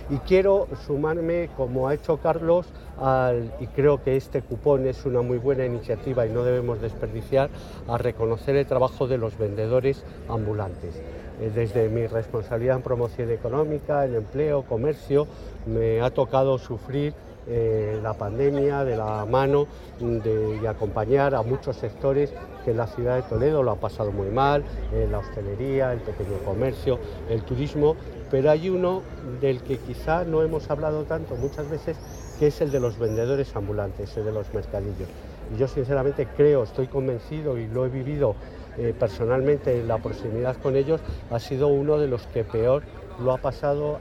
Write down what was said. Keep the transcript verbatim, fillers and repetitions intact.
Y quiero sumarme, como ha hecho Carlos, al, y creo que este cupón es una muy buena iniciativa y no debemos desperdiciar, a reconocer el trabajo de los vendedores ambulantes. Eh, desde mi responsabilidad en promoción económica, en empleo, comercio, me ha tocado sufrir eh, la pandemia de la mano de, y acompañar a muchos sectores que en la ciudad de Toledo lo han pasado muy mal, eh, la hostelería, el pequeño comercio, el turismo, pero hay uno del que quizá no hemos hablado tanto muchas veces, que es el de los vendedores ambulantes, el de los mercadillos. Y yo sinceramente creo, estoy convencido y lo he vivido eh, personalmente en la proximidad con ellos, ha sido uno de los que peor lo ha pasado